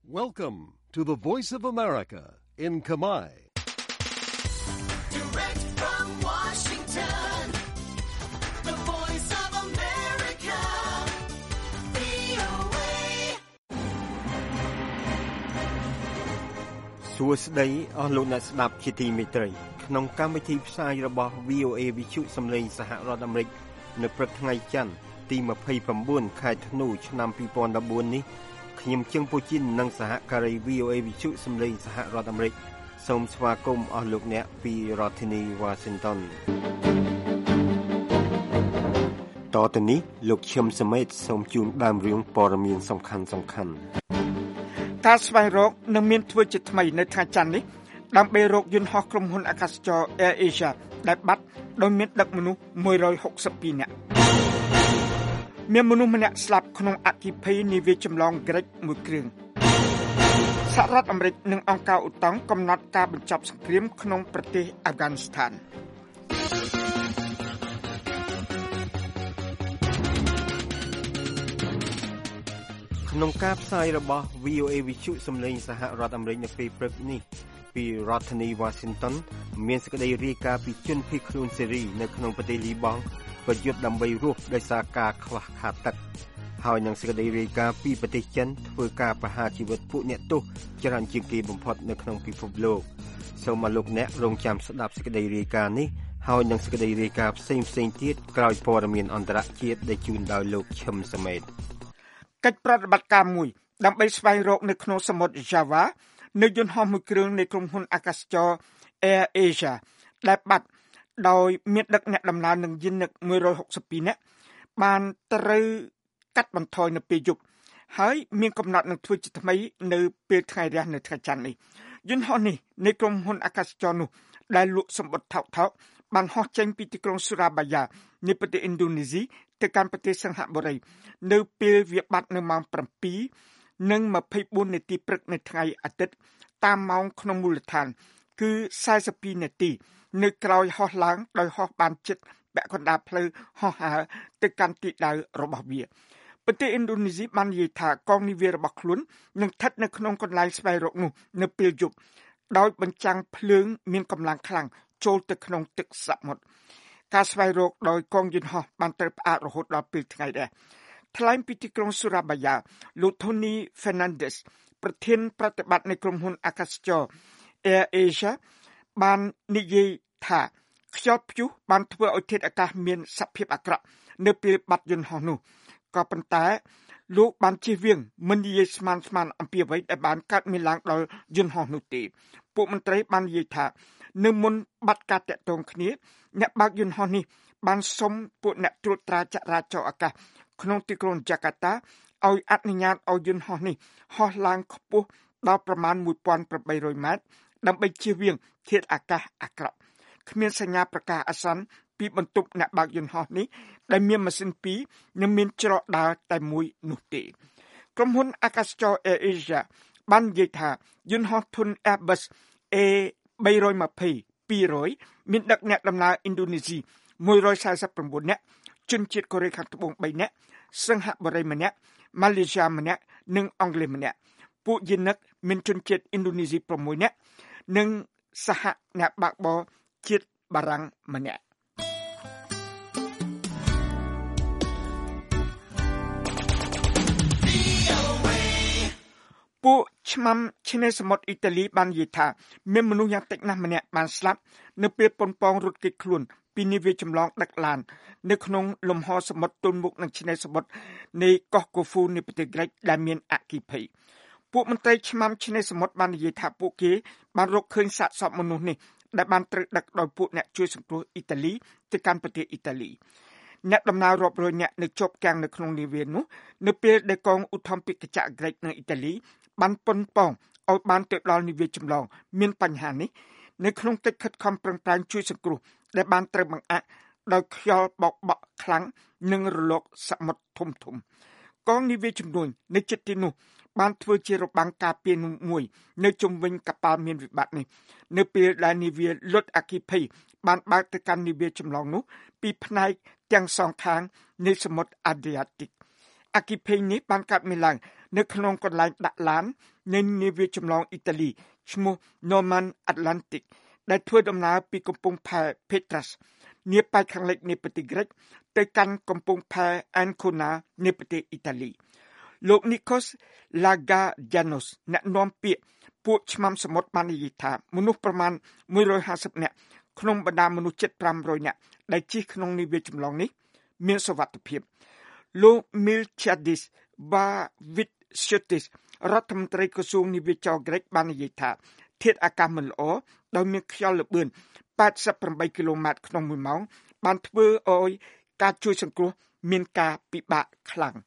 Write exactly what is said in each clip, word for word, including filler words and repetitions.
Welcome to the Voice of America in Khmer. Direct from Washington, the Voice of America, វី អូ เอសួស្តីអស់លោកអ្នកស្ដាប់ជាទីមេត្រីក្នុងកម្មវិធីផ្សាយរបស់ វី អូ เอ វិទ្យុសំឡេងសហរដ្ឋអាមេរិកនៅព្រឹកថ្ងៃច័ន្ទទីยี่สิบเก้าខែធ្នូឆ្នាំยี่สิบสิบสี่នេះខ្ញុំជឹងពូជីននិងសហការី វី អូ เอ វិទ្យុសំឡេងសហរដ្ឋអាមេរិកសូមស្វាគមន៍អស់លោកអ្នកពីរដ្ឋធានី Washington តទៅនេះលោកឈឹមសមេតសូមជូនដើមរឿងព័ត៌មានសំខាន់សំខាន់ការស្វែងរកនឹងមានធ្វើជាថ្មីនៅថ្ងៃច័ន្ទនេះដើម្បីរកយន្តហោះក្រុមហ៊ុនអាកាសចរ Air Asia ដែលបាត់ដោយមានដឹកមនុស្សមួយរយហុកសិបពីរនាក់មានមនុស្សម្នាក់ស្លាប់ក្នុងអគ្គិភ័យនាវាចម្លងក្រិចមួយគ្រឿងសហរដ្ឋអាមេរិកនិងអង្គការឧតុង្គកំណត់ការបញ្ចប់សង្គ្រាមក្នុងប្រទេសអាហ្វហ្គានីស្ថានក្នុងការផ្សាយរបស់ វី អូ เอ វិទ្យុសំឡេងសហរដ្ឋអាមេរិកនៅពេលព្រឹកនេះពីរដ្ឋធានី Washington មានសេចក្តីរាយការណ៍ពីជនភៀសខ្លួនសេរីនៅក្នុងប្រទេសលីបង់ប្រយុទ្ធដើម្បីរស់ដោយសារការខ្វះខាតទឹកហើយនឹងសេចក្តីរាយការណ៍ពីប្រទេសចិនធ្វើការប្រហារជីវិតពួកអ្នកទោសច្រើនជាងគេបំផុតនៅក្នុងពិភពលោកសូមឲ្យលោកអ្នករងចាំស្ដាប់សេចក្តីរាយការណ៍នេះហើយនឹងសេចក្តីរាយការណ៍ផ្សេងផ្សេងទៀតក្រោយព័ត៌មានអន្តរជាតិដែលជូនដោយលោកឈឹមសមេតកិច្ចប្រតិបត្តិការមួយដើម្បីស្វែងរកនៅក្នុងសមុទ្រ Java នៅយន្តហោះមួយគ្រឿងនៃក្រុមហ៊ុនអាកាសចរ Air Asia ដែលបាត់ដោយមានដឹកអ្នកដំណើរនឹងយានិកមួយរយហុកសិបពីរនាក់បានត្រូវកាត់បន្ថយនៅពេលយប់ហើយមានកំណត់នឹងធ្វើជាថ្មីនៅពេលថ្ងៃរះនៅថ្ងៃច័ន្ទនេះយន្តហោះនេះនៃក្រុមហ៊ុនអាកាសចរនោះដែលលក់សម្បត្តិថោកថោកបានហោះចេញពីទីក្រុងស៊ូរ៉ាបាយ៉ានៃប្រទេសឥណ្ឌូនេស៊ីទៅកាន់ប្រទេសសិង្ហបុរីនៅពេលវាបាត់នៅម៉ោងប្រាំពីរនិង ម្ភៃបួន នាទីព្រឹកនៅថ្ងៃអាទិត្យតាមម៉ោងក្នុងមូលដ្ឋានគឺសែសិបពីរនាទីនៅក្រោយហោះឡើងដោយហោះបានជិតពាក់កណ្ដាលផ្លូវហោះហើរទៅកាន់ទីដៅរបស់វាប្រទេសឥណ្ឌូនេស៊ីបាននិយាយថាកងនាវារបស់ខ្លួននឹងស្ថិតនៅក្នុងកន្លែងស្វែងរកនោះនៅពេលយប់ដោយបញ្ចាំងភ្លើងមានកម្លាំងខ្លាំងចូលទៅក្នុងទឹកសមុទ្រការស្វែងរកដោយកងយន្តហោះបានត្រូវផ្អាករហូតដល់ពេលថ្ងៃដែរថ្លែងពីទីក្រុងស៊ូរ៉ាបាយ៉ាលោក Tony Fernandez ប្រធានប្រតិបត្តិនៃក្រុមហ៊ុនអាកាសចរ Air Asia បាននិយាយថាខ្យល់ព្យុះបានធ្វើឲ្យធាតុអាកាសមានសភាពអាក្រក់នៅពេលបាត់យន្តហោះនោះក៏ប៉ុន្តែលោកបានជៀសវាងមិននិយាយស្មានស្មានអំពីអ្វីដែលបានកើតមានឡើងដល់យន្តហោះនោះទេពួកមន្ត្រីបាននិយាយថានៅមុនបាត់ការតាក់ទងគ្នាអ្នកបើកយន្តហោះនេះបានសុំពួកអ្នកត្រួតត្រាចរាចរណ៍អាកាសក្នុងទីក្រុងយ៉ាកាតាឲ្យអនុញ្ញាតឲ្យយន្តហោះនេះហោះឡើងខ្ពស់ដល់ប្រមាណមួយពាន់ប្រាំបីរយម៉ែត្រដើម្បីជៀសវាងធាតុអាកាសអាក្រក់គ្មានសញ្ញាប្រកាសអាសន្នពីបន្ទប់អ្នកបើកយន្តហោះនេះដែលមានម៉ាស៊ីនពីរនិងមានច្រកដើរតែមួយនោះទេក្រុមហ៊ុនអាកាសចរ Air Asia បាននិយាយថាយន្តហោះធុន Airbus A បីរយยี่สิบ ពីររយមានដឹកអ្នកដំណើរឥណ្ឌូនេស៊ីមួយរយសែសិបប្រាំបួននាក់ជនជាតិកូរ៉េខាងត្បូងបីនាក់សិង្ហបុរីម្នាក់ម៉ាឡេស៊ីម្នាក់និងអង់គ្លេសម្នាក់ពួកយានិកមានជនជាតិឥណ្ឌូនេស៊ីប្រាំមួយនាក់និងសហអ្នកបើកបរជាតិបារាំងម្នាក់ពួកឆ្មាំឆ្នេរសមុទ្រអ៊ីតាលីបាននិយាយថាមានមនុស្សយ៉ាងតិចណាស់ម្នាក់បានស្លាប់នៅពេលប៉ុនប៉ងរត់គេចខ្លួនពីនាវាចម្លងដឹកឡាននៅក្នុងលំហសមុទ្រទល់មុខនឹងឆ្នេរសមុទ្រនៃកោះកូហ្វូនៃប្រទេសក្រិចដែលមានអគ្គិភ័យពួកមន្ត្រីឆ្មាំឆ្នេរសមុទ្របាននិយាយថាពួកគេបានរកឃើញសាកសពមនុស្សនេះដែលបានត្រូវដឹកដោយពួកអ្នកជួយសង្គ្រោះអ៊ីតាលីទៅកាន់ប្រទេសអ៊ីតាលីអ្នកដំណើររាប់រយនាក់នៅជាប់គាំងនៅក្នុងនាវានោះនៅពេលដែលកងឧទ្ធម្ភាគចក្រក្រិចនៅអ៊ីតាលីបានប៉ុនប៉ងឲ្យបានទៅដល់នាវាចម្លងមានបញ្ហានេះនៅក្នុងកិច្ចខិតខំប្រឹងប្រែងជួយសង្គ្រោះដែលបានត្រូវបង្អាក់ដោយខ្យល់បោកបក់ខ្លាំងនិងរលកសមុទ្រធំធំកងនាវាជំនួយនៅជិតទីនោះបានធ្វើជារបាំងការពារមួយនៅជុំវិញកប៉ាល់មានវិបត្តិនេះនៅពេលដែលនាវាលុតអគ្គិភ័យបានបើកទៅកាន់នាវាចម្លងនោះពីផ្នែកទាំងសងខាងនៃសមុទ្រអាឌ្រីយ៉ាទិកអគ្គិភ័យនេះបានកើតមានឡើងនៅក្នុងកន្លែងដាក់ឡាននៃនាវាចម្លងអ៊ីតាលីឈ្មោះ Norman Atlantic ដែលធ្វើដំណើរពីកំពង់ផែ Patras នាប៉ែកខាងលិចនៃប្រទេសក្រិកទៅកាន់កំពង់ផែ Ancona នៃប្រទេសអ៊ីតាលីលោក Nikos Lagadianos អ្នកនាំពាក្យពួកឆ្មាំសមុទ្របាននិយាយថាមនុស្សប្រមាណមួយរយហាសិបនាក់ក្នុងបណ្ដាមនុស្សជិតប្រាំរយនាក់ដែលជិះក្នុងនាវាចម្លងនេះមានសុវត្ថិភាពលោក Miltiadis Vavitsiotis រដ្ឋមន្ត្រីក្រសួងនាវាចរក្រិកបាននិយាយថាធាតុអាកាសមិនល្អដោយមានខ្យល់ល្បឿនប៉ែតសិបប្រាំបីគីឡូម៉ែត្រក្នុងមួយម៉ោងបានធ្វើឲ្យការជួយសង្គ្រោះមានការពិបាកខ្លាំង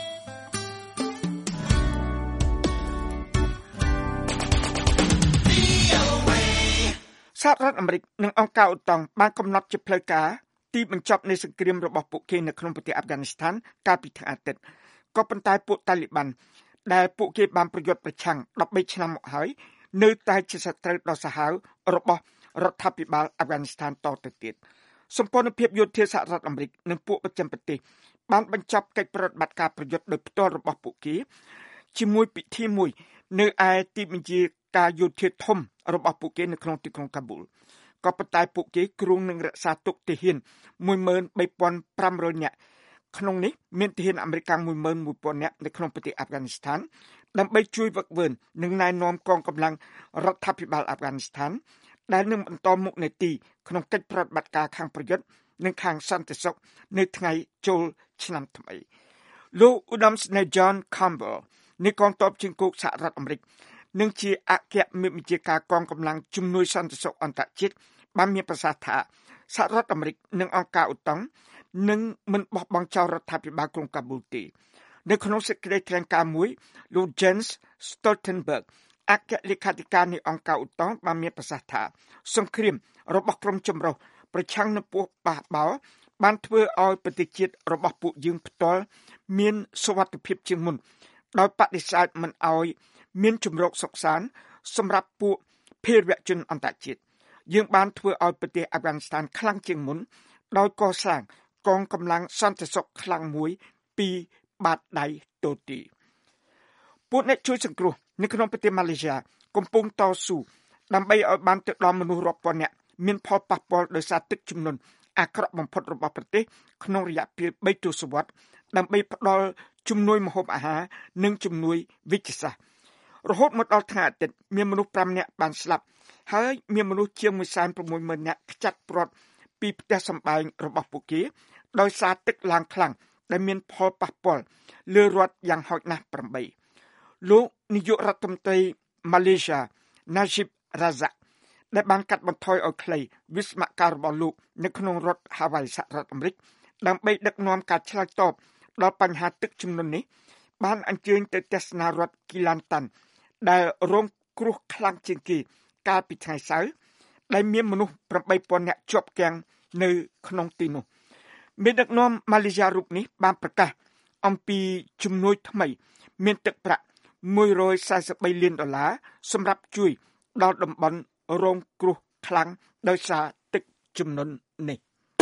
សហរដ្ឋអាមេរិកនិងអង្គការអូតាំងបានកំណត់ជាផ្លូវការទីបញ្ចប់នៃសង្គ្រាមរបស់ពួកគេនៅក្នុងប្រទេសអាហ្វហ្គានីស្ថានកាលពីថ្ងៃអាទិត្យក៏ប៉ុន្តែពួកតាលីបានដែលពួកគេបានប្រយុទ្ធប្រឆាំងដប់បីឆ្នាំមកហើយនៅតែជាសត្រូវដ៏សាហាវរបស់រដ្ឋាភិបាលអាហ្វហ្គានីស្ថានតទៅទៀតសម្ព័ន្ធភាពយោធាសហរដ្ឋអាមេរិកនិងពួកប្រចាំប្រទេសបានបញ្ចប់កិច្ចប្រតិបត្តិការប្រយុទ្ធដោយផ្ទាល់របស់ពួកគេជាមួយពិធីមួយនៅឯទីបញ្ជាការយោធាធំរបស់ពួកគេនៅក្នុងទីក្រុងកាប៊ូលក៏ប៉ុន្តែពួកគេគ្រោងនឹងរក្សាទុកទាហាន មួយម៉ឺនបីពាន់ប្រាំរយ នាក់ក្នុងនេះមានទាហានអាមេរិក មួយម៉ឺនមួយពាន់ នាក់នៅក្នុងប្រទេសអាហ្វហ្គានីស្ថានដើម្បីជួយវឹកវើនិងណែនាំកងកម្លាំងរដ្ឋាភិបាលអាហ្វហ្គានីស្ថានដែលនឹងបន្តមុខនីតិក្នុងកិច្ចប្រតិបត្តិការខាងប្រយុទ្ធនិងខាងសន្តិសុខនៅថ្ងៃចូលឆ្នាំថ្មីលោក Udom Sne John Campbell នៃកងទ័ពជើងគោកសហរដ្ឋអាមេរិកនិងជាអគ្គមេបញ្ជាការកងកម្លាំងជំនួយសន្តិសុខអន្តរជាតិបានមានប្រសាសន៍ថាសហរដ្ឋអាមេរិកនិងអង្គការអូតាំងនឹងមិនបោះបង់ចោលរដ្ឋាភិបាលក្រុងកាប៊ូលទេនៅក្នុងសេចក្តីថ្លែងការណ៍មួយលោក Jens Stoltenberg អគ្គលេខាធិការនៃអង្គការអូតាំងបានមានប្រសាសន៍ថាសង្គ្រាមរបស់ក្រុមចម្រុះប្រឆាំងនឹងពួកបះបោរបានធ្វើឲ្យប្រទេសជាតិរបស់ពួកយើងផ្ទាល់មានសុវត្ថិភាពជាងមុនដោយបដិសេធមិនឲ្យមានជំរកសុខសាន្តសម្រាប់ពួកភេរវជនអន្តរជាតិយើងបានធ្វើឲ្យប្រទេសអាហ្វហ្គានីស្ថានខ្លាំងជាងមុនដោយកសាងកងកម្លាំងសន្តិសុខខ្លាំងមួយពីបាតដៃទទីពួកអ្នកជួយសង្គ្រោះនៅក្នុងប្រទេសម៉ាឡេស៊ីកំពុងតស៊ូដើម្បីឲ្យបានទៅដល់មនុស្សរាប់ពាន់នាក់មានផលប៉ះពាល់ដោយសារទឹកជំនន់អាក្រក់បំផុតរបស់ប្រទេសក្នុងរយៈពេលបីទសវត្សរ៍ដើម្បីផ្ដល់ជំនួយម្ហូបអាហារនិងជំនួយវិទ្យាសាស្ត្ររហូតមកដល់ថ្ងៃអាទិត្យមានមនុស្សប្រាំនាក់បានស្លាប់ហើយមានមនុស្សជាង មួយសែនប្រាំមួយម៉ឺន នាក់ខ្ចាត់ព្រាត់ពីផ្ទះសម្បែងរបស់ពួកគេដោយសារទឹកឡើងខ្លាំងដែលមានផលប៉ះពាល់លើរដ្ឋយ៉ាងហោចណាស់ប្រាំបីលោកនាយករដ្ឋមន្ត្រីម៉ាឡេស៊ី Najib Razak ដែលបានកាត់បន្ថយឲ្យខ្លីវិស្មការរបស់លោកនៅក្នុងរដ្ឋ Hawaii សហរដ្ឋអាមេរិកដើម្បីដឹកនាំការឆ្លើយតបដល់បញ្ហាទឹកជំនន់នេះបានអញ្ជើញទៅទស្សនារដ្ឋ Kelantan ដែលរងគ្រោះខ្លាំងជាងគេកាលពីថ្ងៃសៅរ៍ដែលមានមនុស្សប្រាំបីពាន់នាក់ជាប់គាំងនៅក្នុងទីនោះមេដឹកនាំម៉ាឡេស៊ីរូបនេះបានប្រកាសអំពីជំនួយថ្មីមានទឹកប្រាក់មួយរយសែសិបបីលានដុល្លារសម្រាប់ជួយដល់តំបន់រងគ្រោះខ្លាំងដោយសារទឹកជំនន់នេះ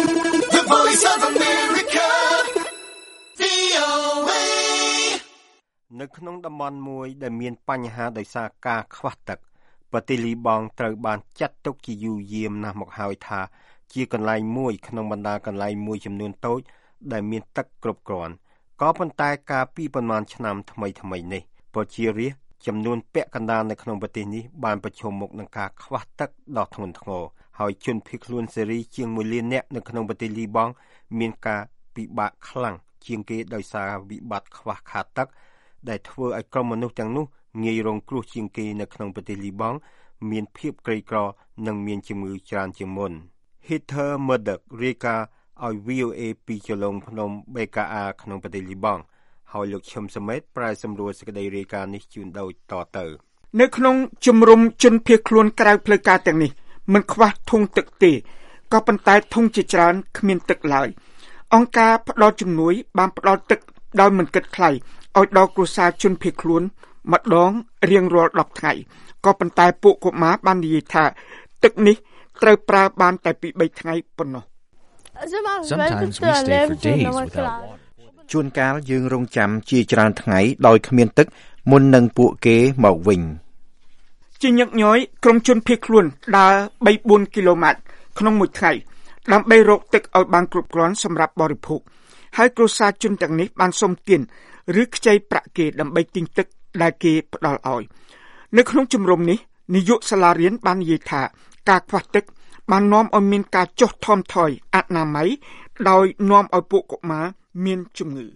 The Voice of America វី អូ เอនៅក្នុងតំបន់មួយដែលមានបញ្ហាដោយសារការខ្វះទឹកប្រទេសលីបង់ត្រូវបានចាត់ទុកជាយូរយាមណាស់មកហើយថាជាកន្លែងមួយក្នុងបណ្ដាកន្លែងមួយចំនួនតូចដែលមានទឹកគ្រប់គ្រាន់ក៏ប៉ុន្តែកាលពីប្រមាណឆ្នាំថ្មីថ្មីនេះប្រជារាស្ត្រចំនួនពាក់កណ្ដាលនៅក្នុងប្រទេសនេះបានប្រឈមមុខនឹងការខ្វះទឹកដ៏ធ្ងន់ធ្ងរហើយជនភៀសខ្លួនសេរីជាងមួយលាននាក់នៅក្នុងប្រទេសលីបង់មានការពិបាកខ្លាំងជាងគេដោយសារវិបត្តិខ្វះខាតទឹកដែលធ្វើឲ្យក្រុមមនុស្សទាំងនោះងាយរងគ្រោះជាងគេនៅក្នុងប្រទេសលីបង់មានភាពក្រីក្រនិងមានជំងឺច្រើនជាងមុន Heather Murdoch រាយការណ៍ឲ្យ វី អូ เอ ពីចលងភ្នំបេកាអាក្នុងប្រទេសលីបង់ហើយលោកឈឹមសមេតប្រែសម្រួលសេចក្តីរាយការណ៍នេះជូនដូចតទៅនៅក្នុងជំរំជនភៀសខ្លួនក្រៅផ្លូវការទាំងនេះមិនខ្វះធុងទឹកទេក៏ប៉ុន្តែធុងជាច្រើនគ្មានទឹកឡើយអង្គការផ្ដល់ជំនួយបានផ្ដល់ទឹកដោយមិនគិតថ្លៃឲ្យដល់គ្រួសារជនភៀសខ្លួនម្ដងរៀងរាល់ដប់ថ្ងៃក៏ប៉ុន្តែពួកកុមារបាននិយាយថាទឹកនេះត្រូវប្រើបានតែពីបីថ្ងៃប៉ុណ្ណោះ Sometimes we stay for days without water. ជួនកាលយើងរងចាំជាច្រើនថ្ងៃដោយគ្មានទឹកមុននឹងពួកគេមកវិញជាញឹកញយក្រុមជនភៀសខ្លួនដើរ បីបួន គីឡូម៉ែត្រក្នុងមួយថ្ងៃដើម្បីរកទឹកឲ្យបានគ្រប់គ្រាន់សម្រាប់បរិភោគហើយគ្រួសារជនទាំងនេះបានសុំទានឬខ្ចីប្រាក់គេដើម្បីទិញទឹកដែលគេផ្ដល់ឲ្យនៅក្នុងជំរំនេះនាយកសាលារៀនបាននិយាយថាការខ្វះទឹកបាននាំឲ្យមានការចុះថមថយអនាម័យដោយនាំឲ្យពួកកុមារមានជំងឺ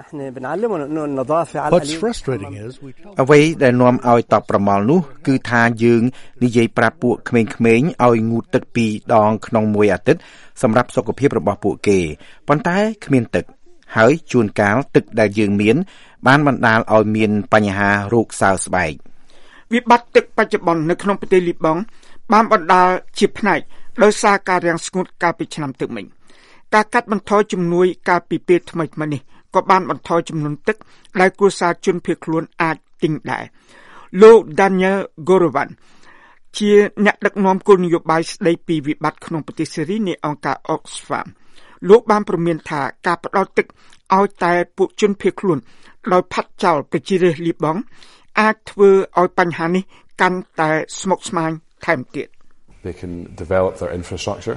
What's frustrating is we tell អ្វីដែលនាំឲ្យតបប្រមល់នោះគឺថាយើងនិយាយប្រាប់ពួកក្មេងៗឲ្យងូតទឹកពីរដងក្នុងមួយអាទិត្យសម្រាប់សុខភាពរបស់ពួកគេប៉ុន្តែគ្មានទឹកហើយជួនកាលទឹកដែលយើងមានបានបណ្ដាលឲ្យមានបញ្ហារោគសើស្បែកវិបត្តិទឹកបច្ចុប្បន្ននៅក្នុងប្រទេសលីបង់បានបណ្ដាលជាផ្នែកដោយសារការរាំងស្ងួតកាលពីឆ្នាំទឹកមិញការកាត់បន្ថយជំនួយកាលពីពេលថ្មីៗនេះក៏បានបន្ថយចំនួនទឹកដែលគ្រួសារជនភៀសខ្លួនអាចទិញដែរលោក Daniel Gorovan ជាអ្នកដឹកនាំគោលនយោបាយស្ដីពីវិបត្តិក្នុងប្រទេសសេរីនៃអង្គការ Oxfam លោកបានព្រមានថាការផ្ដល់ទឹកឲ្យតែពួកជនភៀសខ្លួនដោយផាត់ចោលប្រជារាស្ត្រលីបង់អាចធ្វើឲ្យបញ្ហានេះកាន់តែស្មុគស្មាញថែមទៀត They can develop their infrastructure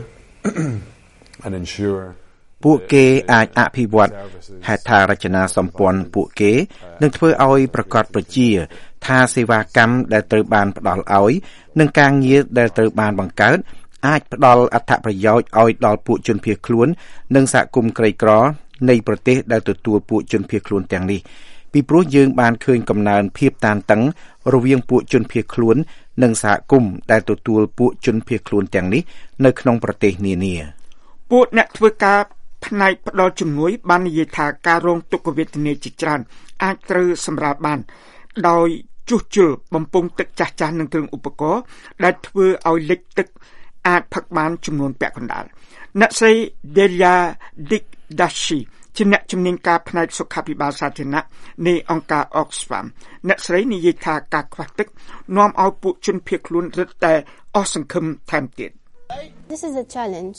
and ensure ពួកគេអាចអភិវឌ្ឍហេដ្ឋារចនាសម្ព័ន្ធពួកគេនិងធ្វើឲ្យប្រកបប្រជាថាសេវាកម្មដែលត្រូវបានផ្ដល់ឲ្យនិងការងារដែលត្រូវបានបង្កើតអាចផ្ដល់អត្ថប្រយោជន៍ឲ្យដល់ពួកជនភៀសខ្លួននិងសហគមន៍ក្រីក្រនៃប្រទេសដែលទទួលពួកជនភៀសខ្លួនទាំងនេះពីព្រោះយើងបានឃើញកំណើនភាពតានតឹងរវាងពួកជនភៀសខ្លួននិងសហគមន៍ដែលទទួលពួកជនភៀសខ្លួនទាំងនេះនៅក្នុងប្រទេសនានាពួកអ្នកធ្វើការផ្នែកផ្ដល់ជំនួយបាននិយាយថាការរងទុក្ខវេទនាជាច្រើនអាចត្រូវសម្រាលបានដោយជួសជុលបំពង់ទឹកចាស់ៗនិងគ្រឿងឧបករណ៍ដែលធ្វើឲ្យលិចទឹកអាចផឹកបានចំនួនពាក់កណ្ដាលអ្នកស្រី Delia Dikdashi ជាអ្នកជំនាញការផ្នែកសុខាភិបាលសាធារណៈនៃអង្គការ Oxfam អ្នកស្រីនិយាយថាការខ្វះទឹកនាំឲ្យពួកជនភៀសខ្លួនរឹតតែអស់សង្ឃឹមថែមទៀត This is a challenge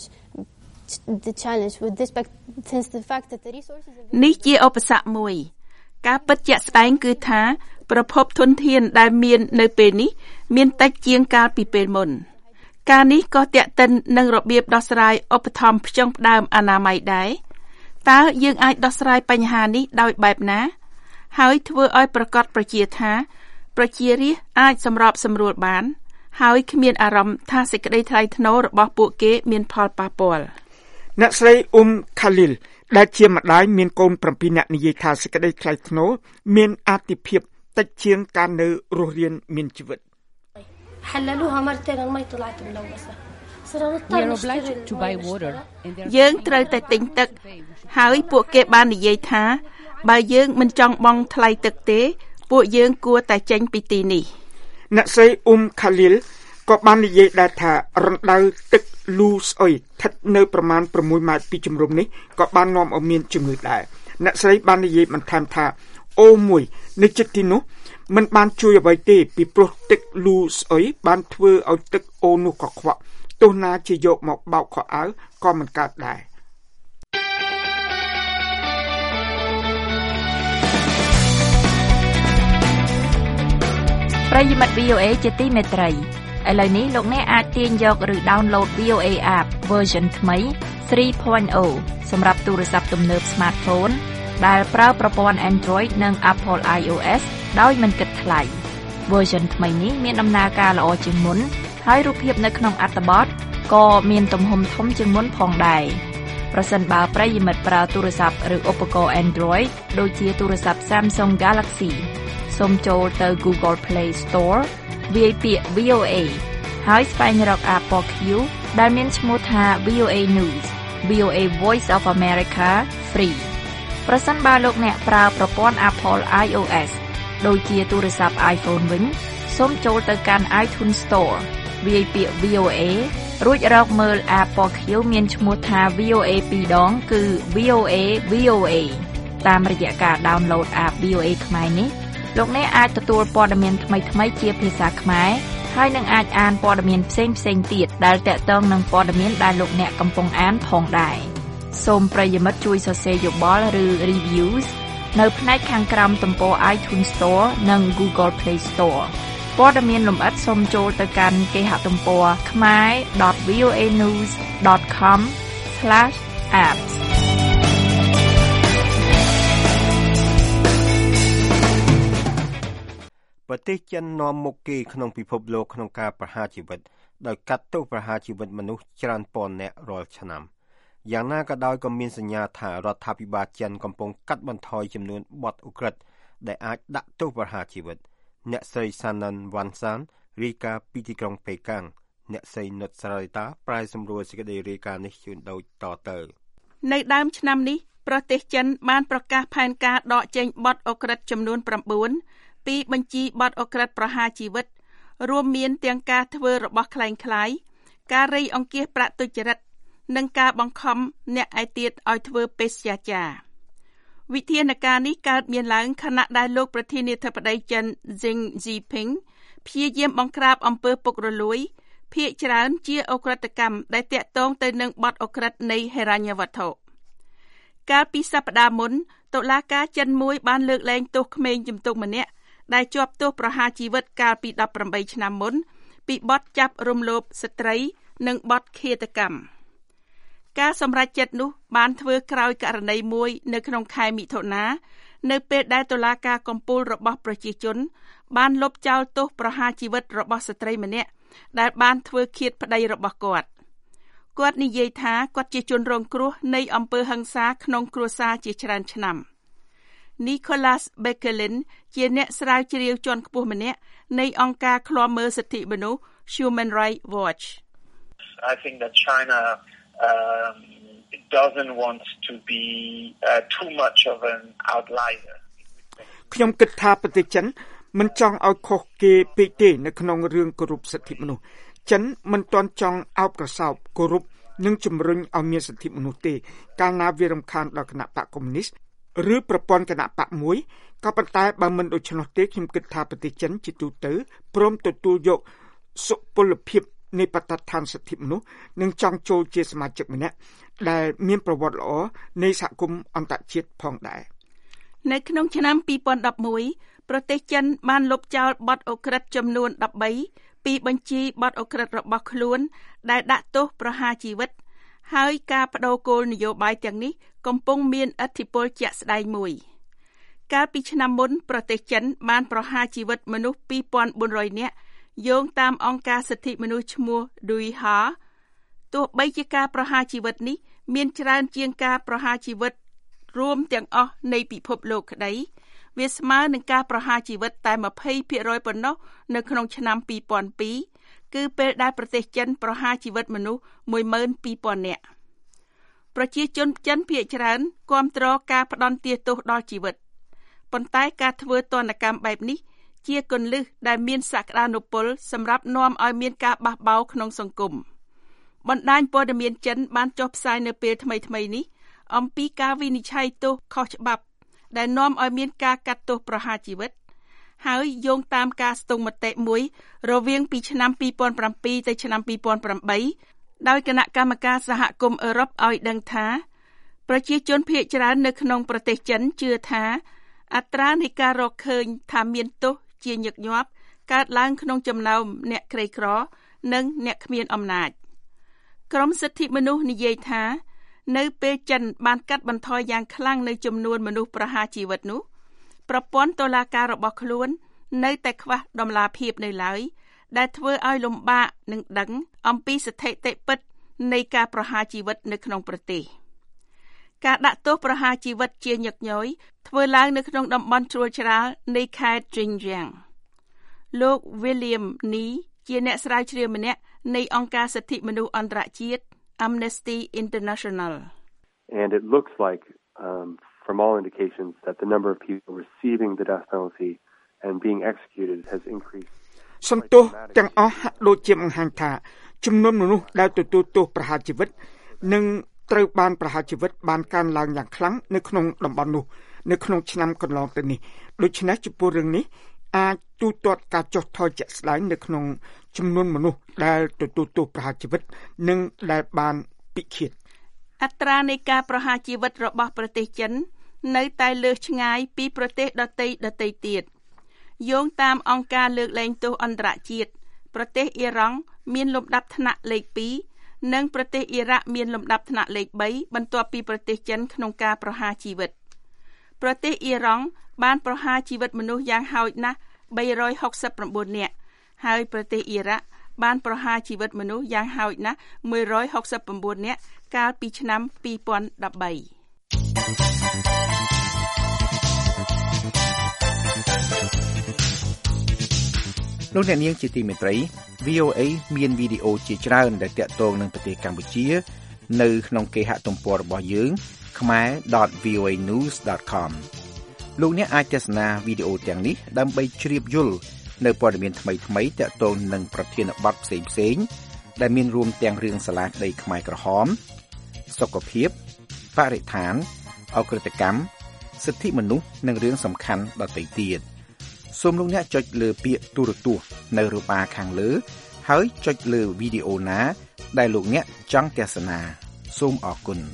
the challenge with this since the fact that the resources នេះជាឧបសគ្គមួយការពិតជាក់ស្ដែងគឺថាប្រភពធនធានដែលមាននៅពេលនេះមានតិចជាងកាលពីពេលមុនការនេះក៏ទាក់ទិននឹងរបៀបដោះស្រាយឧបត្ថម្ភផ្ចង់ផ្ដើមអនាម័យដែរតើយើងអាចដោះស្រាយបញ្ហានេះដោយបែបណាហើយធ្វើឲ្យប្រកាសប្រជាថាប្រជារាស្ត្រអាចសម្របសម្រួលបានហើយគ្មានអារម្មណ៍ថាសេចក្តីថ្លៃថ្នូររបស់ពួកគេមានផលប៉ះពាល់អ្នកស្រីអ៊ុំខាលីលដែលជាម្ដាយមានកូនប្រាំពីរនាក់និយាយថាសេចក្តីថ្លៃថ្នូរមានអាទិភាពតិចជាងការនៅរស់រានមានជីវិតយើងត្រូវតែទិញទឹកហើយពួកគេបាននិយាយថាបើយើងមិនចង់បង់ថ្លៃទឹកទេពួកយើងគួរតែចេញពីទីនេះអ្នកស្រីអ៊ុំខាលីលក៏បាននិយាយដែរថារណ្ដៅទឹកលូស្អុយស្ថិតនៅប្រមាណ៦ម៉ែត្រពីជំរំនេះក៏បាននាំឲ្យមានជំងឺដែរអ្នកស្រីបាននិយាយបន្ថែមថាអូមួយនៅជិតទីនោះមិនបានជួយអ្វីទេពីព្រោះទឹកលូស្អុយបានធ្វើឲ្យទឹកអូនោះកខ្វក់ទោះណាជាយកមកបោកខោអាវក៏មិនកើតដែរប្រិយមិត្ត វី អូ អេ ជាទីមេត្រីឥឡូវនេះលោកអ្នកអាចទាញយកឬ download វី អូ អេ app version ថ្មី three point oh សម្រាប់ទូរស័ព្ទទំនើប smartphone ដែលប្រើប្រព័ន្ធ Android និង Apple iOS ដោយមិនគិតថ្លៃ version ថ្មីនេះមានដំណើរការល្អជាងមុនហើយរូបភាពនៅក្នុងអត្ថបទក៏មានទំហំធំជាងមុនផងដែរប្រសិនបើប្រិយមិត្តប្រើទូរស័ព្ទឬឧបករណ៍ Android ដូចជាទូរស័ព្ទ Samsung Galaxy សូមចូលទៅ Google Play Store វាយពាក្យ វី អូ អេ ហើយស្វែងរក App ពណ៌ខៀវដែលមានឈ្មោះថា វី អូ អេ News វី អូ អេ Voice of America Free ប្រសិនបើលោកអ្នកប្រើប្រព័ន្ធ Apple iOS ដូចជាទូរស័ព្ទ iPhone វិញសូមចូលទៅកាន់ iTunes Store វាយពាក្យ វី អូ អេ រួចរកមើល App ពណ៌ខៀវមានឈ្មោះថា វី អូ អេ ពីរដងគឺ វី អូ អេ វី អូ អេ តាមរយៈការ download App វី អូ អេ ខ្មែរនេះលោកអ្នកអាចទទួលព័ត៌មានថ្មីៗជាភាសាខ្មែរហើយនឹងអាចអានព័ត៌មានផ្សេងៗទៀតដែលទាក់ទងនឹងព័ត៌មានដែលលោកអ្នកកំពុងអានផងដែរសូមប្រិយមិត្តជួយសរសេរយោបល់ឬ reviews នៅផ្នែកខាងក្រោមទំព័រ iTunes Store និង Google Play Store ព័ត៌មានលម្អិតសូមចូលទៅកាន់គេហទំព័រ khmer dot voa news dot com slash apps ប្រទេសចិននាំមុខគេក្នុងពិភពលោកក្នុងការប្រហារជីវិតដោយកាត់ទោសប្រហារជីវិតមនុស្សច្រើនពាន់នាក់រាល់ឆ្នាំយ៉ាងណាក៏ដោយក៏មានសញ្ញាថារដ្ឋាភិបាលចិនកំពុងកាត់បន្ថយចំនួនបទឧក្រិដ្ឋដែលអាចដាក់ទោសប្រហារជីវិតអ្នកស្រី Sanan Wansan រាយការណ៍ពីទីក្រុងប៉េកាំងអ្នកស្រី នុត សារីតាប្រែសម្រួលសេចក្តីរាយការណ៍នេះជូនដូចតទៅនៅដើមឆ្នាំនេះប្រទេសចិនបានប្រកាសផែនការដកចេញបទឧក្រិដ្ឋចំនួន៩ពីបញ្ជីបទឧក្រិដ្ឋប្រហារជីវិតរួមមានទាំងការធ្វើរបស់ក្លែងក្លាយការរៃអង្គាសប្រាក់ទុច្ចរិតនិងការបង្ខំអ្នកឯទៀតឲ្យធ្វើបេសកចារវិធានការនេះកើតមានឡើងខណៈដែលលោកប្រធានាធិបតីចិន Xi Jinping ព្យាយាមបង្ក្រាបអំពើពុករលួយភាគច្រើនជាឧក្រិដ្ឋកម្មដែលទាក់ទងទៅនឹងបទឧក្រិដ្ឋនៃហិរញ្ញវត្ថុកាលពីសប្តាហ៍មុនតុលាការចិនមួយបានលើកលែងទោសក្មេងជំទង់ម្នាក់ដែលជាប់ទោសប្រហារជីវិតកាលពីដប់ប្រាំបីឆ្នាំមុនពីបទចាប់រំលោភស្ត្រីនិងបទឃាតកម្មការសម្រេចចិត្តនោះបានធ្វើក្រោយករណីមួយនៅក្នុងខែមិថុនានៅពេលដែលតុលាការកំពូលរបស់ប្រជាជនបានលុបចោលទោសប្រហារជីវិតរបស់ស្ត្រីម្នាក់ដែលបានធ្វើឃាតប្តីរបស់គាត់គាត់និយាយថាគាត់ជាជនរងគ្រោះនៃអំពើហិង្សាក្នុងគ្រួសារជាច្រើនឆ្នាំNicholas Bekelin ជាអ្នកស្រាវជ្រាវជាន់ខ្ពស់ម្នាក់នៃអង្គការឃ្លាំមើលសិទ្ធិមនុស្ស Human Rights Watch I think that China um, doesn't want to be uh, too much of an outlier ខ្ញុំគិតថាប្រទេសចិនមិនចង់ឲ្យខុសគេពេកទេនៅក្នុងរឿងគោរពសិទ្ធិមនុស្សចិនមិនទាន់ចង់អោបក្រសោបគោរពនិងជំរុញឲ្យមានសិទ្ធិមនុស្សទេកាលណាវារំខានដល់គណៈបកកុម្មុយនីសឬប្រព័ន្ធគណៈបកមួយក៏ប៉ុន្តែបើមិនដូច្នោះទេខ្ញុំគិតថាប្រទេសចិនជាទូទៅព្រមទទួលយកសុពលភាពនៃបទដ្ឋានសិទ្ធិមនុស្សនិងចង់ចូលជាសមាជិកម្នាក់ដែលមានប្រវត្តិល្អនៃសហគមន៍អន្តរជាតិផងដែរនៅក្នុងឆ្នាំពីរពាន់ដប់មួយប្រទេសចិនបានលុបចោលបទឧក្រិដ្ឋចំនួនដប់បីពីបញ្ជីបទឧក្រិដ្ឋរបស់ខ្លួនដែលដាក់ទោសប្រហារជីវិតហើយការបដូរគោលនយោបាយទាំងនេះកំពុងមានឥទ្ធិពលជាក់ស្ដែងមួយកាលពីឆ្នាំមុនប្រទេសចិនបានប្រហារជីវិតមនុស្សពីរពាន់បួនរយនាក់យោងតាមអង្គការសិទ្ធិមនុស្សឈ្មោះ Duiha ទោះបីជាការប្រហារជីវិតនេះមានច្រើនជាងការប្រហារជីវិតរួមទាំងអស់នៃពិភពលោកក្តីវាស្មើនឹងការប្រហារជីវិតតែยี่สิบเปอร์เซ็นต์ ប៉ុណ្ណោះនៅក្នុងឆ្នាំពីរពាន់ពីរគឺពេលដែលប្រទេសចិនប្រហារជីវិតមនុស្សមួយម៉ឺនពីរពាន់នាក់ប្រជាជនចិនភាគច្រើនគាំទ្រការផ្ដន្ទាទោសដល់ជីវិតប៉ុន្តែការធ្វើទណ្ឌកម្មបែបនេះជាគន្លឹះដែលមានសក្តានុពលសម្រាប់នាំឲ្យមានការបះបោរក្នុងសង្គមបណ្ដាញព័ត៌មានចិនបានចុះផ្សាយនៅពេលថ្មីៗនេះអំពីការវិនិច្ឆ័យទោសខុសច្បាប់ដែលនាំឲ្យមានការកាត់ទោសប្រហារជីវិតហើយយោងតាមការស្ទង់មតិមួយរវាងពីឆ្នាំពីរពាន់ប្រាំពីរទៅឆ្នាំពីរពាន់ប្រាំបីដោយគណៈកម្មការសហគមន៍អឺរ៉ុបឲ្យដឹងថាប្រជាជនភាគច្រើននៅក្នុងប្រទេសចិនជឿថាអត្រានៃការរកឃើញថាមានទោសជាញឹកញាប់កើតឡើងក្នុងចំណោមអ្នកក្រីក្រនិងអ្នកគ្មានអំណាចក្រមសិទ្ធិមនុស្សនិយាយថានៅពេលចិនបានកាត់បន្ថយយ៉ាងខ្លាំងនៅចំនួនមនុស្សប្រហារជីវិតនោះប្រព័ន្ធតុលាការរបស់ខ្លួននៅតែខ្វះតម្លាភាពនៅឡើយដែលធ្វើឲ្យលំបាកនឹងដឹងអំពីស្ថិតិពិតនៃការប្រហារជីវិតនៅក្នុងប្រទេសការដាក់ទោសប្រហារជីវិតជាញឹកញយធ្វើឡើងនៅក្នុងតំបន់ជ្រួលច្រាលនៃខេត្ត Xinjiang លោក William Nee ជាអ្នកស្រាវជ្រាវម្នាក់នៃអង្គការសិទ្ធិមនុស្សអន្តរជាតិ Amnesty International and it looks like um, from all indications that the number of people receiving the death penalty and being executed has increased សន្ទុះទាំងអស់ហាក់ដូចជាបង្ហាញថាចំនួនមនុស្សដែលទទួលទោសប្រហារជីវិតនិងត្រូវបានប្រហារជីវិតបានកើនឡើងយ៉ាងខ្លាំងនៅក្នុងតំបន់នោះនៅក្នុងឆ្នាំកន្លងទៅនេះដូច្នេះចំពោះរឿងនេះអាចទូទាត់ការចុះថយជាក់ស្ដែងនៅក្នុងចំនួនមនុស្សដែលទទួលទោសប្រហារជីវិតនិងដែលបានពិឃាតអត្រានៃការប្រហារជីវិតរបស់ប្រទេសចិននៅតែលើសឆ្ងាយពីប្រទេសដទៃដទៃទៀតយោងតាមអង្គការលើកលែងទោសអន្តរជាតិប្រទេសអ៊ីរ៉ង់មានលំដាប់ថ្នាក់លេខពីរនិងប្រទេសអ៊ីរ៉ាក់មានលំដាប់ថ្នាក់លេខបីបន្ទាប់ពីប្រទេសចិនក្នុងការប្រហារជីវិតប្រទេសអ៊ីរ៉ង់បានប្រហារជីវិតមនុស្សយ៉ាងហោចណាស់បីរយហុកសិប៩នាក់ហើយប្រទេសអ៊ីរ៉ាក់បានប្រហារជីវិតមនុស្សយ៉ាងហោចណាស់មួយរយហុកសិប៩នាក់កាលពីឆ្នាំពីរពាន់ដប់បីលោកអ្នកនាងជាទីមេត្រី វី អូ เอ មានវីដេអូជាច្រើនដែលទាក់ទងនឹងប្រទេសកម្ពុជានៅក្នុងគេហទំព័ររបស់យើង khmer dot v o a news dot com លោកអ្នកអាចទស្សនាវីដេអូទាំងនេះដើម្បីជ្រាបយល់នៅព័ត៌មានថ្មីៗទាក់ទងនឹងប្រធានបទផ្សេងៗដែលមានរួមទាំងរឿងសាលាដីខ្មែរក្រហមសុខភាពបរិស្ថានអក្រិតកម្មសិទ្ធិមនុស្សនិងរឿងសំខាន់ដទៃទៀតសូមលោកអ្នកចុចលើពាក្យទូរទស្សន៍នៅរបាខាងលើហើយចុចលើវីដេអូណាដែលលោកអ្នកចង់ទស្សនាសូមអរគុណ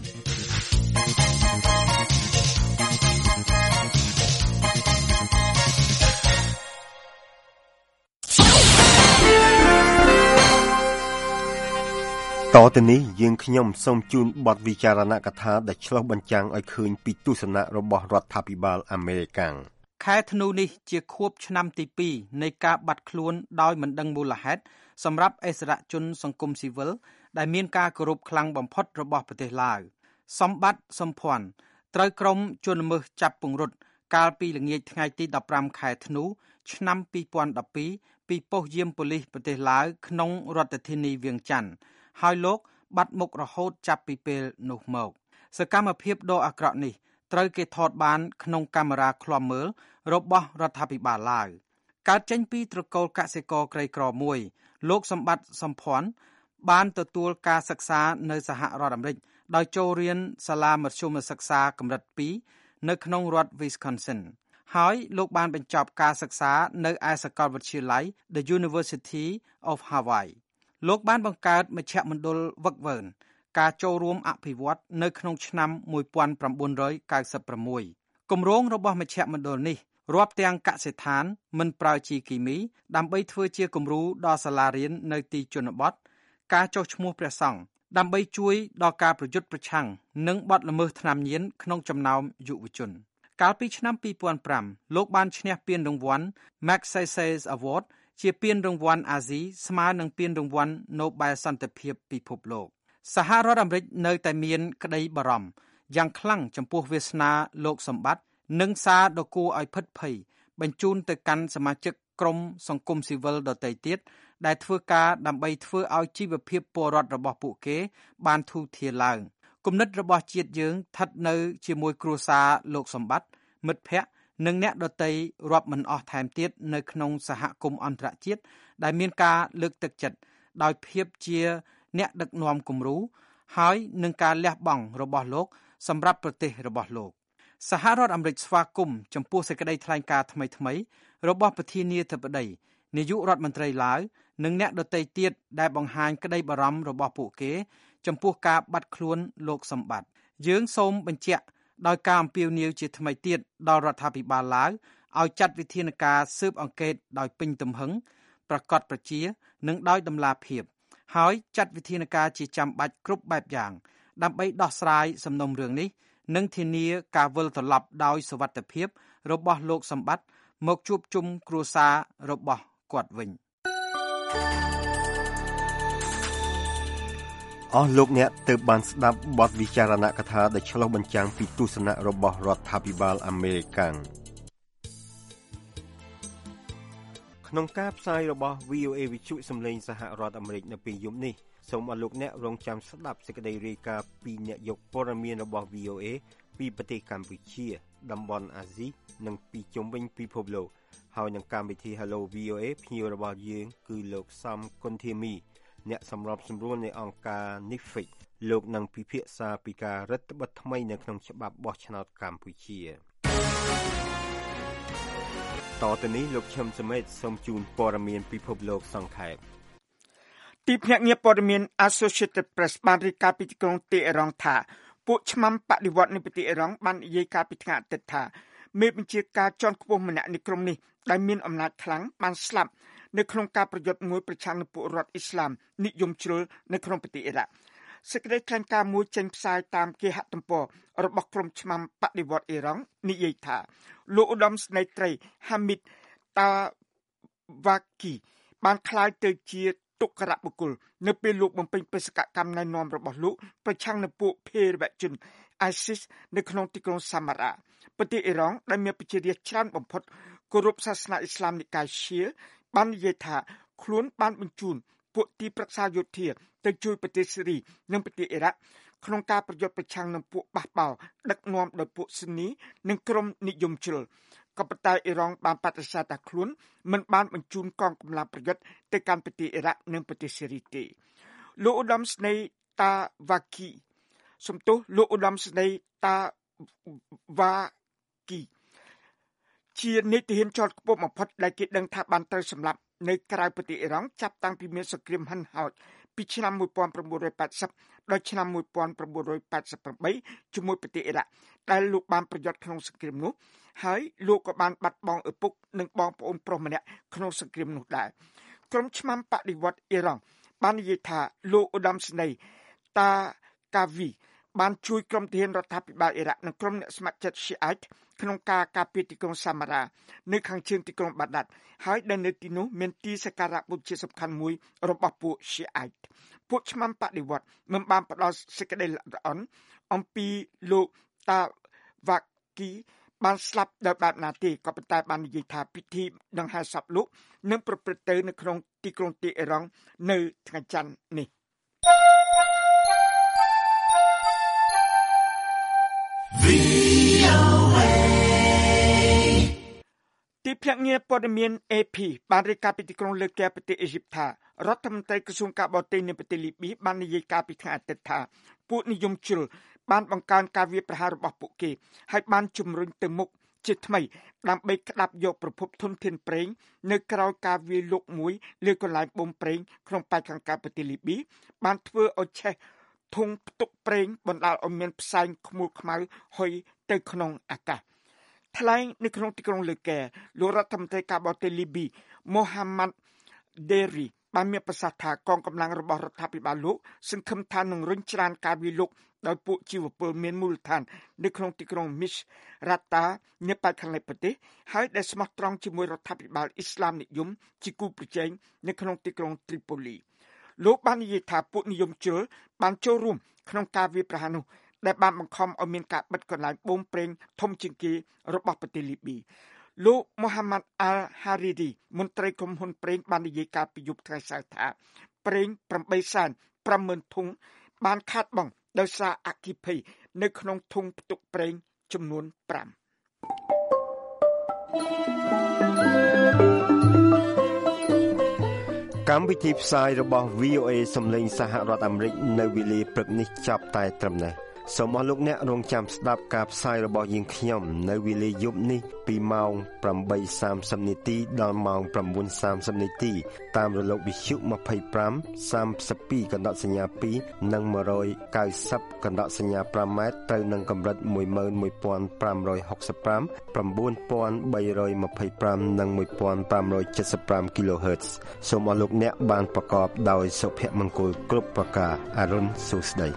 តទៅនេះយើងខ្ញុំសូមជូនបទវិចារណកថាដែលឆ្លុះបញ្ចាំងឲ្យឃើញពីទស្សនៈរបស់រដ្ឋាភិបាលអាមេរិកខែធ្នូនេះជាខួបឆ្នាំទីពីរនៃការបាត់ខ្លួនដោយមិនដឹងមូលហេតុសម្រាប់អិសរាជជនសង្គមស៊ីវិលដែលមានការគោរពខ្លាំងបំផុតរបស់ប្រទេសឡាវសម្បត្តិសំភ័ណ្ឌត្រូវក្រុមជនល្មើសចាប់ពង្រត់កាលពីល្ងាចថ្ងៃទីដប់ប្រាំខែធ្នូឆ្នាំពីរពាន់ដប់ពីរពីប៉ុស្តិ៍យាមប៉ូលីសប្រទេសឡាវក្នុងរដ្ឋធានីវៀងច័ន្ទហើយលោកបាត់មុខរហូតចាប់ពីពេលនោះមកសកម្មភាពដ៏អាក្រក់នេះត្រូវគេថតបានក្នុងកាមេរ៉ាឃ្លាំមើលរបស់រដ្ឋាភិបាលឡាវកើតចេញពីត្រកូលកសិករក្រីក្រមួយលោកសម្បត្តិសំភ័ណ្ឌបានទទួលការសិក្សានៅសហរដ្ឋអាមេរិកដោយចូលរៀនសាលាមធ្យមសិក្សាកម្រិតពីរនៅក្នុងរដ្ឋ Wisconsin ហើយលោកបានបញ្ចប់ការសិក្សានៅឯសាកលវិទ្យាល័យ The University of Hawaii លោកបានបង្កើតមជ្ឈមណ្ឌលវឹកវើការចូលរួមអភិវឌ្ឍនៅក្នុងឆ្នាំមួយពាន់៩រយកៅសិបប្រាំមួយគម្រោងរបស់មជ្ឈមណ្ឌលនេះរាប់ទាំងកសិដ្ឋានមិនប្រើជីគីមីដើម្បីធ្វើជាគំរូដល់សាលារៀននៅទីជនបទការចុះឈ្មោះព្រះសង្ឃដើម្បីជួយដល់ការប្រយុទ្ធប្រឆាំងនឹងបទល្មើសថ្នាំញៀនក្នុងចំណោមយុវជនកាលពីឆ្នាំពីរពាន់ប្រាំលោកបានឈ្នះពានរង្វាន់ Magsaysay Award ជាពានរង្វាន់អាស៊ីស្មើនឹងពានរង្វាន់ Nobel សន្តិភាពពិភពលោកសហរដ្ឋអាមេរិកនៅតែមានក្តីបារម្ភយ៉ាងខ្លាំងចំពោះវាសនាលោកសម្បត្តិនិងសារដ៏គួរឲ្យភិតភ័យបញ្ជូនទៅកាន់សមាជិកក្រុមសង្គមស៊ីវិលដទៃទៀតដែលធ្វើការដើម្បីធ្វើឲ្យជីវភាពពលរដ្ឋរបស់ពួកគេបានធូរធារឡើងគំនិតរបស់ជាតិយើងស្ថិតនៅជាមួយគ្រួសារលោកសម្បត្តិមិត្តភ័ក្តិនិងអ្នកដទៃរាប់មិនអស់ថែមទៀតនៅក្នុងសហគមន៍អន្តរជាតិដែលមានការលើកទឹកចិត្តដោយភាពជាអ្នកដឹកនាំគំរូហើយនឹងការលះបង់របស់លោកសម្រាប់ប្រទេសរបស់លោកសហរដ្ឋអាមេរិកស្វាគមន៍ចំពោះសេចក្តីថ្លែងការណ៍ថ្មីៗរបស់ប្រធានាធិបតីនាយករដ្ឋមន្ត្រីឡាវនិងអ្នកដទៃទៀតដែលបង្ហាញក្តីបារម្ភរបស់ពួកគេចំពោះការបាត់ខ្លួនលោកសម្បត្តិយើងសូមបញ្ជាក់ដោយការអំពាវនាវជាថ្មីទៀតដល់រដ្ឋាភិបាលឡាវឲ្យចាត់វិធានការស៊ើបអង្កេតដោយពេញទំហឹងប្រកបប្រជានិងដោយតម្លាភាពហើយចាត់វិធានការជាចាំបាច់គ្រប់បែបយ៉ាងដើម្បីដោះស្រាយសំណុំរឿងនេះនិងធានាការវិលត្រឡប់ដោយសុវត្ថិភាពរបស់លោកសម្បត្តិមកជួបជុំគ្រួសាររបស់គាត់វិញអស់លោកអ្នកទើបបានស្ដាប់បទវិចារណកថាដែលឆ្លុះបញ្ចាំងពីទស្សនៈរបស់រដ្ឋាភិបាលអាមេរិកក្នុងការផ្សាយរបស់ វី អូ เอ វិទ្យុសំឡេងសហរដ្ឋអាមេរិកនៅពេលយប់នេះសូមឲ្យលោកអ្នករងចាំស្ដាប់សេចក្តីរាយការណ៍ពីអ្នកយកព័ត៌មានរបស់ វី អូ เอ ពីប្រទេសកម្ពុជាតំបន់អាស៊ីនិងពីជុំវិញពិភពលោកហើយនឹងកម្មវិធី Hello វី អូ เอ ភ្ញៀវរបស់យើងគឺលោកសំគុណធាមីអ្នកសម្របសម្រួលនៃអង្គការ N I F I C លោកនឹងពិភាក្សាពីការរដ្ឋបတ်ថ្មីនៅក្នុងច្បាប់បោះឆ្នោតកម្ពុជាតទៅនេះលោកឈឹមសមេតសូមជូនព័ត៌មានពិភពលោកសង្ខេបទីភ្នាក់ងារព័ត៌មាន Associated Press បានរាយការណ៍ពីទីក្រុងតេហេរ៉ង់ថាពួកឆ្មាំបដិវត្តន៍នៅប្រទេសអ៊ីរ៉ង់បាននិយាយការពីថ្ងៃអាទិត្យថាមេបញ្ជាការជាន់ខ្ពស់ម្នាក់នៃក្រុមនេះដែលមានអំណាចខ្លាំងបានស្លាប់នៅក្នុងការប្រយុទ្ធមួយប្រឆាំងនឹងពួករដ្ឋអ៊ីស្លាមនិយមជ្រុលនៅក្នុងប្រទេសអ៊ីរ៉ាក់សេចក្តីថ្លែងការណ៍មួយចេញផ្សាយតាមគេហទំព័ររបស់ក្រុមឆ្មាំបដិវត្តន៍អ៊ីរ៉ង់និយាយថាលោកឧត្តមស្នេហ៍ត្រី Hamid Tawaki បានក្លាយទៅជាទុក្ខរបុគ្គលនៅពេលលោកបំពេញបេសកកម្មណែនាំរបស់លោកប្រឆាំងនឹងពួកភេរវជន ISIS នៅក្នុងទីក្រុងសាមារ៉ាប្រទេសអ៊ីរ៉ង់ដែលមានប្រជារាស្ត្រច្រើនបំផុតគោរពសាសនាអ៊ីស្លាមនិកាយឈីអ៊ឺបាននិយាយថាខ្លួនបានបញ្ជូនពួកទីប្រឹក្សាយោធាទៅជួយប្រទេសស៊េរីនិងប្រទេសអ៊ីរ៉ាក់ក្នុងការប្រយុទ្ធប្រឆាំងនឹងពួកបះបោរដឹកនាំដោយពួកស៊ុននីនិងក្រុមនិយមជ្រុលក៏ប៉ុន្តែអ៊ីរ៉ង់បានបដិសេធថាខ្លួនមិនបានបញ្ជូនកងកម្លាំងប្រយុទ្ធទៅកាន់ប្រទេសអ៊ីរ៉ាក់និងប្រទេសស៊េរីទេលោកឧត្តមស្នេហ៍តាវ៉ាគីសំទោសលោកឧត្តមស្នេហ៍តាវ៉ាគីជានាយទាហានជាន់ខ្ពស់បំផុតដែលគេដឹងថាបានត្រូវសម្លាប់នៅក្រៅប្រទេសអ៊ីរ៉ង់ចាប់តាំងពីមានសង្គ្រាមហិនហោចពីឆ្នាំmột nghìn chín trăm tám mươiដល់ឆ្នាំmột nghìn chín trăm tám mươi támជាមួយប្រទេសអ៊ីរ៉ាក់ដែលលោកបានប្រយុទ្ធក្នុងសង្គ្រាមនោះហើយលោកក៏បានបាត់បង់ឪពុកនិងបងប្អូនប្រុសម្នាក់ក្នុងសង្គ្រាមនោះដែរក្រុមឆ្មាំបដិវត្តន៍អ៊ីរ៉ង់បាននិយាយថាលោកឧត្តមស្នេហ៍តាកាវីបានជួយក្រុមទាហានរដ្ឋាភិបាលអ៊ីរ៉ាក់និងក្រុមអ្នកស្ម័គ្រចិត្ត Shiite ក្នុងការការពារទីក្រុងសាមារ៉ានៅខាងជើងទីក្រុងបាដាតហើយដែលនៅទីនោះមានទីសក្ការៈបូជាសំខាន់មួយរបស់ពួក Shiite ពួកឆ្មាំបដិវត្តន៍មិនបានផ្ដល់សេចក្តីល្អន់អំពីលោកតាវ៉ាគីបានស្លាប់ដោយបែបណាទេក៏ប៉ុន្តែបាននិយាយថាពិធីដង្ហែសពលោកនឹងប្រព្រឹត្តទៅនៅក្នុងទីក្រុងតេហេរ៉ង់នៅថ្ងៃច័ន្ទនេះទីភ្នាក់ងារព័ត៌មាន เอ พี បានរាយការណ៍ពីទីក្រុងលើកែប្រទេសអ៊ីជីបថារដ្ឋមន្ត្រីក្រសួងការបរទេសនៃប្រទេសលីប៊ីបាននិយាយការពីថ្ងៃអាទិត្យថាពួកនិយមជ្រុលបានបង្កើនការវាយប្រហាររបស់ពួកគេហើយបានជំរុញទៅមុខជាថ្មីដើម្បីក្តាប់យកប្រភពធនធានប្រេងនៅក្រៅការវាយលុកមួយលើកន្លែងបូមប្រេងក្នុងប៉ែកខាងកើតប្រទេសលីប៊ីបានធ្វើឲ្យឆេះធុងផ្ទុកប្រេងបណ្ដាលឲ្យមានផ្សែងខ្មុលខ្មៅហុយទៅក្នុងអាកាសថ្លែងនៅក្នុងទីក្រុងលើកែលោករដ្ឋមន្ត្រីការបរទេសលីប៊ីម៉ូហាម៉ាត់ដេរីបានមានប្រសាសន៍ថាកងកម្លាំងរបស់រដ្ឋាភិបាលលោកសង្ឃឹមថានឹងរុញច្រានការវាយលុកដោយពួកជីវពលមានមូលដ្ឋាននៅក្នុងទីក្រុងមីសរ៉ាតានៅប៉ែកខាងលិចប្រទេសហើយដែលស្មោះត្រង់ជាមួយរដ្ឋាភិបាលអ៊ីស្លាមនិយមជាគូប្រជែងនៅក្នុងទីក្រុងត្រីប៉ូលីលោកបាននិយាយថាពួកនិយមជ្រុលបានចូលរួមក្នុងការវាយប្រហារនោះដែលបានបង្ខំឲ្យមានការបិទកន្លែងបូមប្រេងធំជាងគេរបស់ប្រទេសលីប៊ីលោកមូហាម៉ាត់អាល់ហារីឌីមន្ត្រីក្រុមហ៊ុនប្រេងបាននិយាយការពីយប់ថ្ងៃសៅរ៍ថាប្រេង8សែន5ម៉ឺនធុងបានខាតបង់ដោយសារអគ្គិភ័យនៅក្នុងធុងផ្ទុកប្រេងចំនួន5 កម្មវិធីផ្សាយរបស់ វី អូ เอ សំឡេងសហរដ្ឋអាមេរិកនៅវេលាព្រឹកនេះចាប់តែត្រឹមនេះសូមអរលោកអ្នករងចាំស្ដាប់ការផ្សាយរបស់យើងខ្ញុំនៅវេលាយប់នេះពីម៉ោង ប្រាំបីសាមសិប នាទីដល់ម៉ោង ប្រាំបួនសាមសិប នាទីតាមរលកវិទ្យុ 25 32 កណ្ដកសញ្ញា2និង 190 កណ្ដកសញ្ញា5ម៉ែត្រត្រូវនឹងកម្រិត một nghìn một trăm năm mươi lăm 9325 និង một nghìn năm trăm bảy mươi lăm គីឡូហឺតซ์សូមអរលោកអ្នកបានប្រកបដោយសុភមង្គលគ្រប់ប្រការអរុនសុស្ដី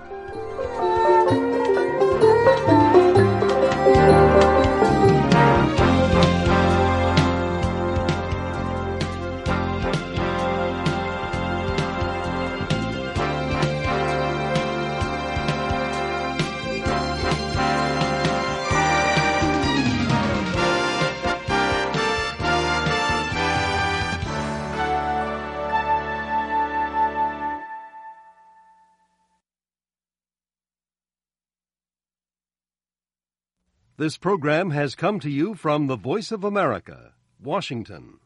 This program has come to you from the Voice of America, Washington.